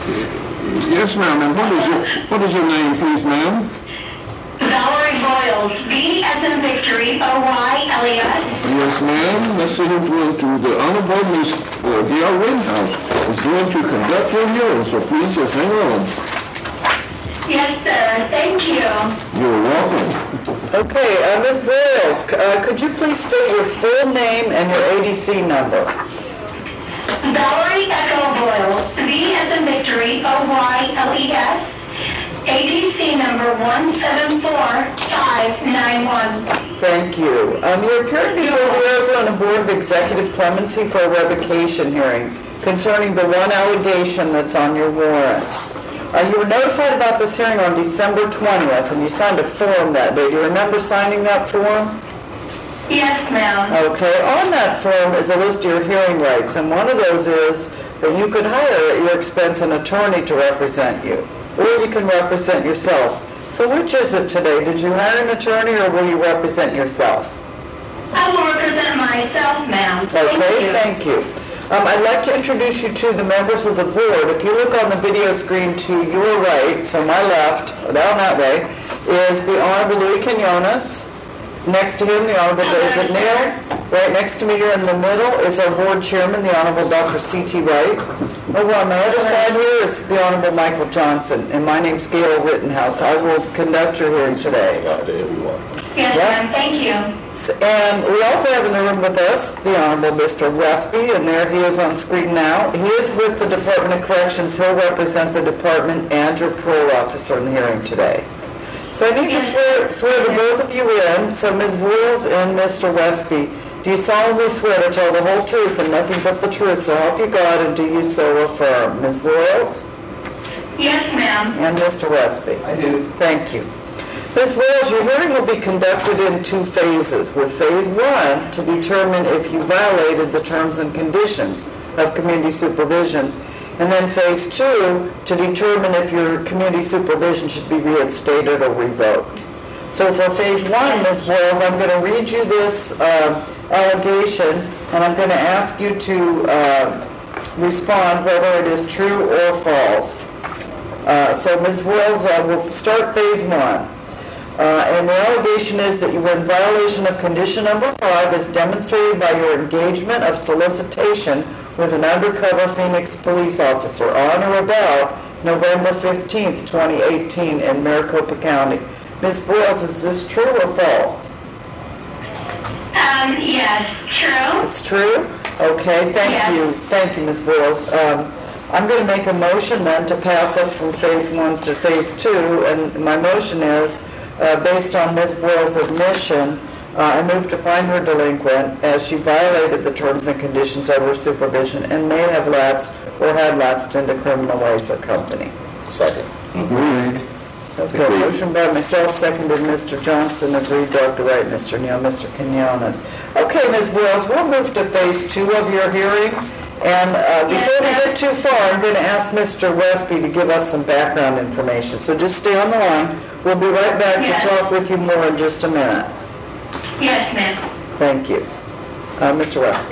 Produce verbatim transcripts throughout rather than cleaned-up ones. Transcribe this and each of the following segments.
Yes, ma'am. And what is your what is your name, please, ma'am? Valerie Boyles. V as in victory. O Y L E S. Yes, ma'am. Let's see who's going to. The Honorable Miss uh, D R Rittenhouse is going to conduct your hearing, so please just hang on. Yes, sir. Thank you. You're welcome. Okay, uh, Miz Boyles, uh, could you please state your full name and your A D C number? Valerie Echo Boyles. V as in victory. O Y L E S. A D C number one seven four five nine one. Thank you. Um, you're appearing before the Arizona Board of Executive Clemency for a revocation hearing concerning the one allegation that's on your warrant. Uh, you were notified about this hearing on December twentieth, and you signed a form that day. Do you remember signing that form? Yes, ma'am. Okay. On that form is a list of your hearing rights, and one of those is that you could hire at your expense an attorney to represent you, or you can represent yourself. So which is it today? Did you hire an attorney, or will you represent yourself? I will represent myself, ma'am. Okay, thank you. Um, I'd like to introduce you to the members of the board. If you look on the video screen to your right, so my left, down that way, is the Honorable Louis Quinones. Next to him, the Honorable David Neal. Right next to me here in the middle is our board chairman, the Honorable Doctor C T Wright. Over on the other side here is the Honorable Michael Johnson, and my name's Gail Rittenhouse. I will conduct your hearing today. Yes, ma'am. Thank you. And we also have in the room with us the Honorable Mister Westby, and there he is on screen now. He is with the Department of Corrections. He'll represent the department and your parole officer in the hearing today. So I need to swear, swear to both of you in. So Miz Voiles and Mister Westby, do you solemnly swear to tell the whole truth and nothing but the truth, so help you God, and do you so affirm? Miz Voiles? Yes, ma'am. And Mister Westby? I do. Thank you. Miz Voiles, your hearing will be conducted in two phases, with phase one to determine if you violated the terms and conditions of community supervision, and then phase two to determine if your community supervision should be reinstated or revoked. So for phase one, Miz Voiles, I'm going to read you this uh, allegation, and I'm going to ask you to uh, respond whether it is true or false. Uh, so Miz Voiles, uh, we'll start phase one. Uh, and the allegation is that you were in violation of condition number five as demonstrated by your engagement of solicitation with an undercover Phoenix police officer on or about November fifteenth, twenty eighteen in Maricopa County. Miz Voiles, is this true or false? Um, yes, true. It's true? Okay, thank Yes. you. Thank you, Miz Voiles. Um, I'm going to make a motion then to pass us from phase one to phase two, and my motion is, uh, based on Miz Voiles' admission, uh, I move to find her delinquent as she violated the terms and conditions of her supervision and may have lapsed or had lapsed into criminal ways or company. Second. Agreed. Okay, motion by myself, seconded Mister Johnson, agreed Doctor Wright, Mister Neal, Mister Quinones. Okay, Miz Voiles, we'll move to phase two of your hearing. And uh, before we get too far, I'm going to ask Mister Westby to give us some background information. So just stay on the line. We'll be right back Yes. to talk with you more in just a minute. Yes, ma'am. Thank you. Uh, Mister Westby.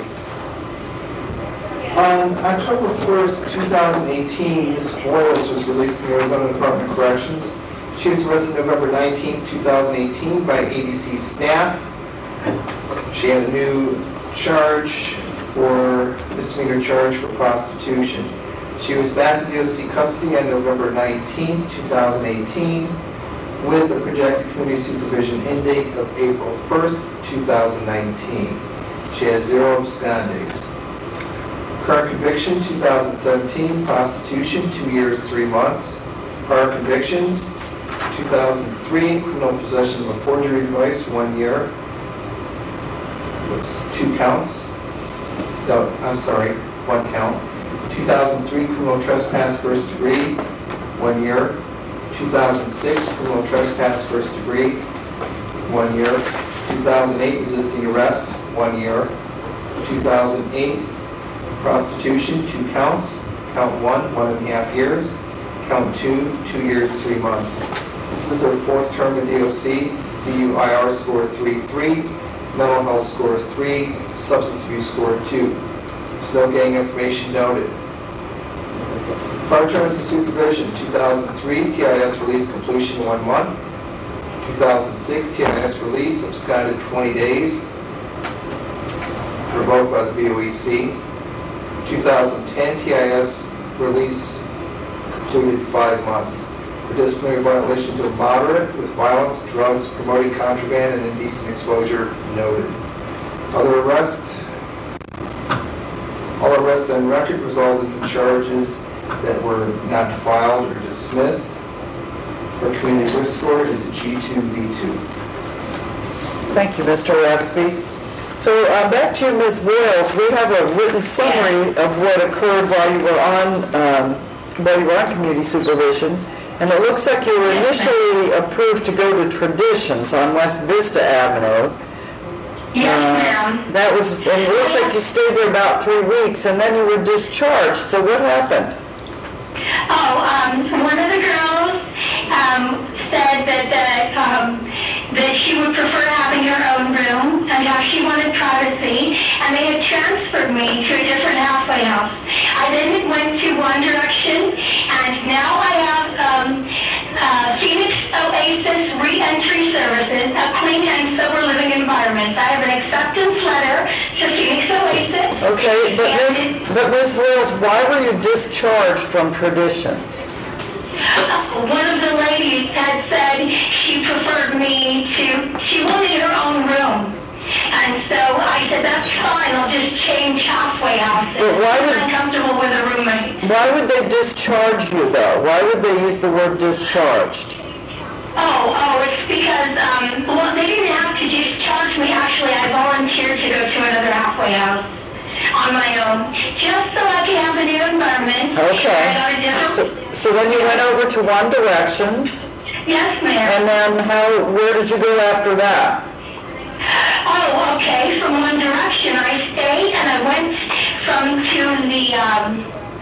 On October first, two thousand eighteen, Miz Voiles was released from the Arizona Department of Corrections. She was arrested November nineteenth, two thousand eighteen by A D C staff. She had a new charge for misdemeanor charge for prostitution. She was back in D O C custody on November nineteenth, two thousand eighteen with a projected community supervision end date of April first, two thousand nineteen. She has zero abscondes. Current conviction, two thousand seventeen, prostitution, two years, three months. Prior convictions, two thousand three, criminal possession of a forgery device, one year. Looks two counts. No, I'm sorry, one count. two thousand three, criminal trespass, first degree, one year. two thousand six, criminal trespass, first degree, one year. two thousand eight, resisting arrest, one year. two thousand eight, prostitution, two counts. Count one, one and a half years. Count two, two years, three months. This is her fourth term in D O C. C U I R score three three. Mental health score three. Substance abuse score two. There's no gang information noted. Clerk terms of supervision, two thousand three, T I S release completion one month. two thousand six, T I S release absconded twenty days, revoked by the B O E C. two thousand ten, T I S release completed five months. For disciplinary violations of moderate with violence, drugs, promoting contraband, and indecent exposure noted. Other arrests. All arrests on record resulted in charges that were not filed or dismissed. Our community risk score is a G two V two. Thank you, Mister Raspy. So uh, back to you, Miz Voiles. We have a written summary of what occurred while you were on um, while you were on community supervision, and it looks like you were initially approved to go to Traditions on West Vista Avenue. Yes, Uh, ma'am. That was, and it looks like you stayed there about three weeks, and then you were discharged. So what happened? Oh, um, one of the girls, um, said that, that, um, that she would prefer having her own room and how she wanted privacy, and they had transferred me to a different halfway house. I then went to One Direction, and now I have, um, uh, Phoenix Oasis Reentry Services, a clean and sober living environment. I have an acceptance letter to Phoenix Oasis. Okay, but Miz and- but Miz Voiles, why were you discharged from Traditions? One of the ladies had said she preferred me to, she wanted her own room. And so I said, that's fine, I'll just change halfway house. But why would- I'm comfortable with a roommate. Why would they discharge you, though? Why would they use the word discharged? Oh, oh, it's because, um, well, they didn't have to discharge me. Actually, I volunteered to go to another halfway house on my own, just so I could have a new environment. Okay. I got a different, So, so then you went over to One Directions, yes, ma'am. and then how? Where did you go after that? Oh, okay. From One Direction, I stayed and I went from to the um,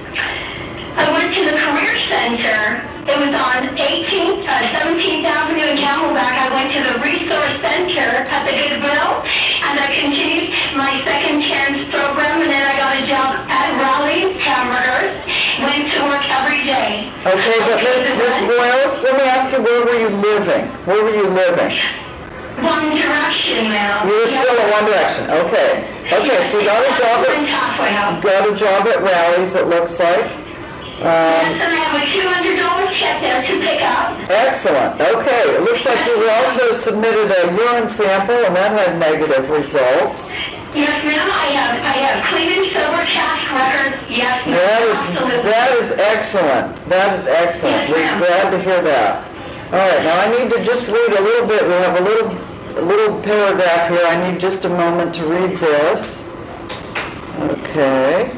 I went to the Career Center. It was on eighteenth, uh, seventeenth Avenue in Camelback. I went to the Resource Center at the Goodwill, and I continued my Second Chance program, and then I got a job at Rally's Hamburgers. Went to work every day. Okay, but Miz Miz Voiles, let me ask you, where were you living? Where were you living? One Direction now. You were still at One Direction. Okay. Okay, so you got a job at halfway house. got a job at Rally's. It looks like. Um, Yes, and I have a two hundred dollars check there to pick up. excellent. Okay, it looks like you also submitted a urine sample, and that had negative results. Yes, ma'am, I have, I have clean and sober task records. Yes, ma'am, That is absolutely. that is excellent. That is excellent. Yes, We're ma'am. glad to hear that. All right, now I need to just read a little bit. We have a little a little paragraph here. I need just a moment to read this. Okay.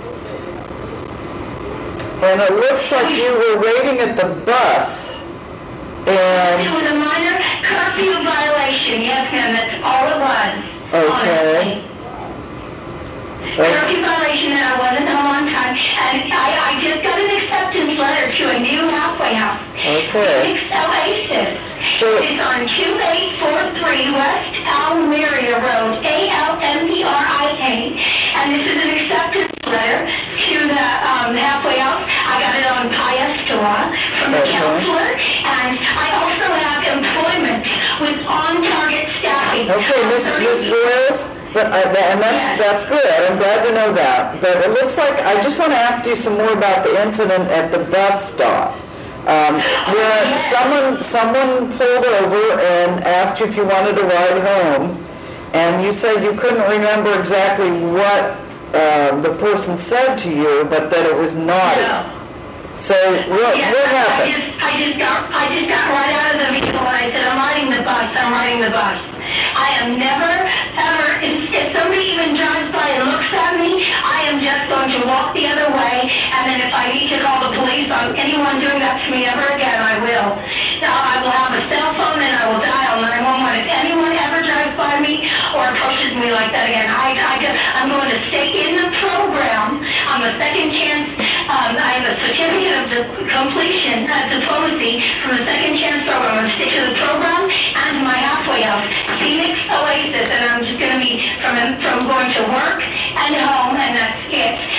And it looks like you were waiting at the bus, It and was a minor curfew violation. Yes, ma'am, that's all it was. Okay. Honestly. Curfew violation that I wasn't home on time, and I, I just got an acceptance letter to a new halfway house. Okay. Phoenix Oasis. So- It's on two eight four three West Almeria Road, A L M E R I A, and this is an acceptance letter to the um, halfway house. I got it on Piastola from the Okay. counselor, and I also have employment with on-target staffing. okay, Miss Miss Voiles, but I, and that's that's good. I'm glad to know that. But it looks like I just want to ask you some more about the incident at the bus stop. Um, where someone someone pulled over and asked you if you wanted to ride home, and you said you couldn't remember exactly what uh, the person said to you, but that it was naughty. No. So what, Yes, what I happened? just, I just got, I just got right out of the vehicle and I said, I'm riding the bus, I'm riding the bus. I am never, ever, if, if somebody even drives by and looks at me, I am just going to walk the other way, and then if I need to call the police on anyone doing that to me ever again, I will. Now, I will have a cell phone and I will dial nine one one if anyone ever drives by me or approaches me like that again. I, I, I'm going to stay in the program. I'm a second chance, um, I have a certificate of di- completion, uh, diplomacy from the second chance program. I'm going to stick to the program and to my halfway house, Phoenix Oasis, and I'm just going to be from from going to work and home, and that's it. I'm not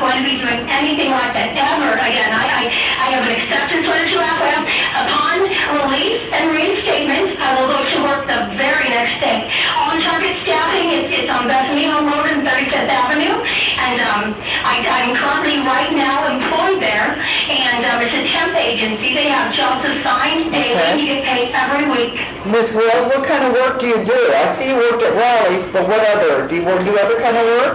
going to be doing anything like that ever again. I, I, I have an acceptance letter to F F. Upon release and reinstatement, I will go to work the very next day. On-target staffing, it's, it's on Bethany Home Road and thirty-fifth Avenue, and um, I, I'm currently right now employed there, and um, it's a temp agency. They have jobs assigned daily. Okay. You get paid every week. Miss Wells, what kind of work do you do? I see you worked at Raleigh's, but what other? Do you work, do other kind of work?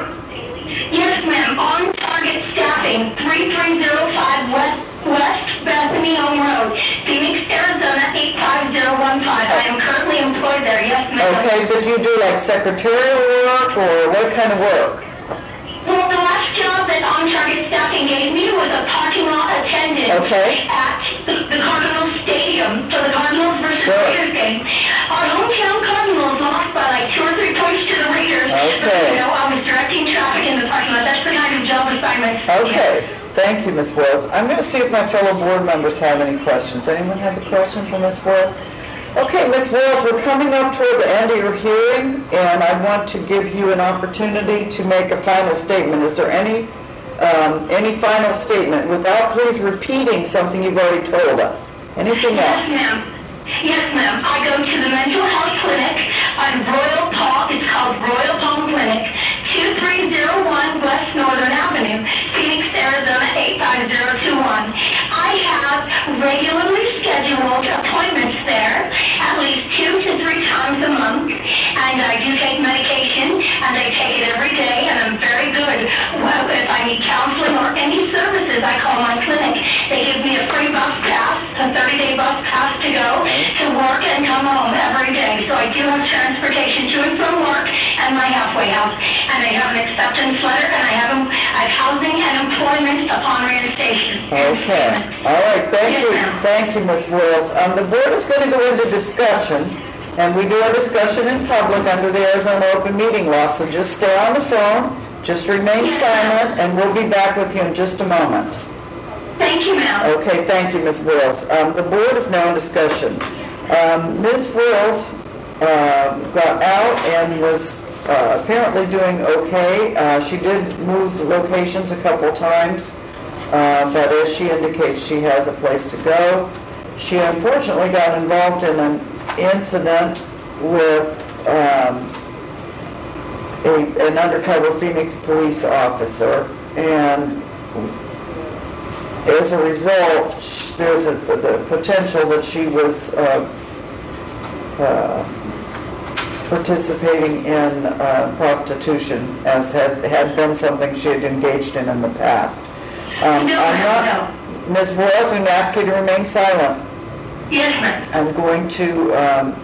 Yes, ma'am. On-target staffing, three three zero five West, West Bethany Home Road, Phoenix, Arizona, eight five zero one five. I am currently employed there. Yes, ma'am. Okay, but do you do like secretarial work or what kind of work? Well, the last job that On-Target Staffing gave me was a parking lot attendant Okay. at the, the Cardinals Stadium for the Cardinals versus Sure. Raiders game. Our hometown Cardinals lost by like two or three points to the Raiders. But, Okay. you know, I was directing traffic in the parking lot. That's the kind of job assignment. Okay, thank you, Miz Wells. I'm going to see if my fellow board members have any questions. Anyone have a question for Miz Wells? Okay, Miz Wells, we're coming up toward the end of your hearing, and I want to give you an opportunity to make a final statement. Is there any um, any final statement without please repeating something you've already told us? Anything Yes, else? ma'am. Yes, ma'am. I go to the mental health clinic on Royal Palm. It's called Royal Palm Clinic, two three zero one West Northern Avenue, Phoenix, Arizona, eight five zero two one. I have regularly scheduled appointments there, at least two to three times a month, and I do take medication, and I take it every day, and I'm very good. Well, if I need counseling or any services, I call my clinic. They give me a free bus pass, a thirty-day bus pass to go to work and come home every day. So I do have transportation to and from work and my halfway house, and I have an acceptance letter, and I have, I have housing and employment upon reinstatement. Okay, all right, thank you, thank you, Miz Wells. Um, the board is going to go into discussion, and we do our discussion in public under the Arizona Open Meeting Law, so just stay on the phone, just remain silent, and we'll be back with you in just a moment. Thank you, ma'am. Okay, thank you, Miz Wells. Um, the board is now in discussion. Um, Miz Wells uh, got out and was uh, apparently doing okay. Uh, she did move locations a couple times, uh, but as she indicates, she has a place to go. She unfortunately got involved in an incident with um, a, an undercover Phoenix police officer, and as a result, sh- there's a, the potential that she was uh, uh, participating in uh, prostitution, as had, had been something she had engaged in in the past. Um, No, I'm no. not, Miz Wells, I'm going to ask you to remain silent. Yes, ma'am. I'm going to um,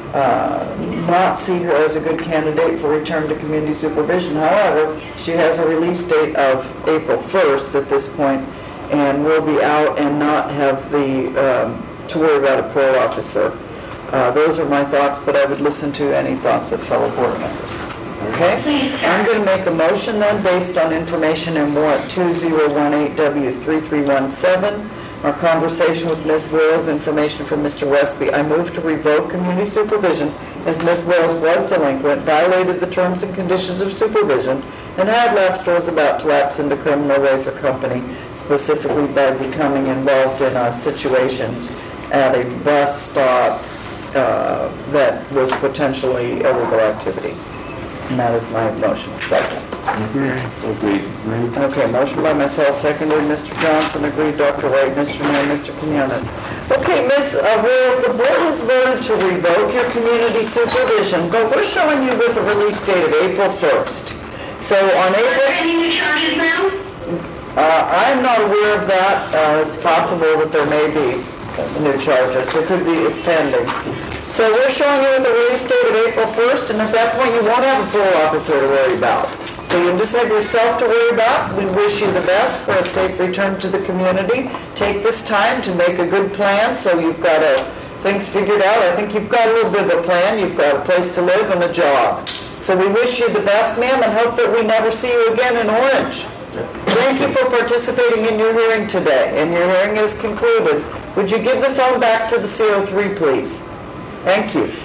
uh, not see her as a good candidate for return to community supervision. However, she has a release date of April first at this point, and will be out and not have the um, to worry about a parole officer. Uh, those are my thoughts, but I would listen to any thoughts of fellow board members. Okay? Please, sir. I'm going to make a motion then based on information in warrant two zero one eight W three three one seven. Our conversation with Miz Wells, information from Mister Westby. I move to revoke community supervision as Miz Wells was delinquent, violated the terms and conditions of supervision, and had lapsed or was about to lapse into criminal ways or company, specifically by becoming involved in a situation at a bus stop uh, that was potentially illegal activity. And that is my motion. Second. Agreed. Agreed. Agreed. Okay, motion by myself, seconded, Mister Johnson, agreed, Doctor White, Mister Mayor, Mister Quinones. Okay, Miz Wells, the board has voted to revoke your community supervision, but we're showing you with a release date of April first. So on Are there April, any new charges, ma'am? uh, I'm not aware of that. Uh, it's possible that there may be new charges. It could be, it's pending. So we're showing you with the release date of April first, and at that point you won't have a parole officer to worry about. So you'll just have yourself to worry about. We wish you the best for a safe return to the community. Take this time to make a good plan so you've got a, things figured out. I think you've got a little bit of a plan. You've got a place to live and a job. So we wish you the best, ma'am, and hope that we never see you again in Orange. Thank you for participating in your hearing today, and your hearing is concluded. Would you give the phone back to the C O three, please? Thank you.